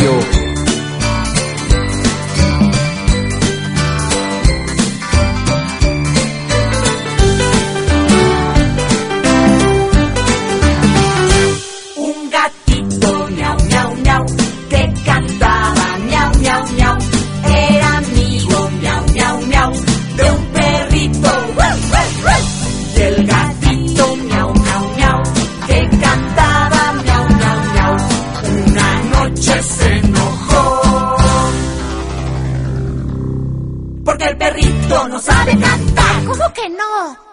Radio. Un gatito miau miau miau que cantaba miau miau miau, era amigo miau miau miau de un perrito. Y el gatito miau miau miau que cantaba miau miau miau, una noche se enojó porque el perrito no sabe cantar. ¿Cómo que no?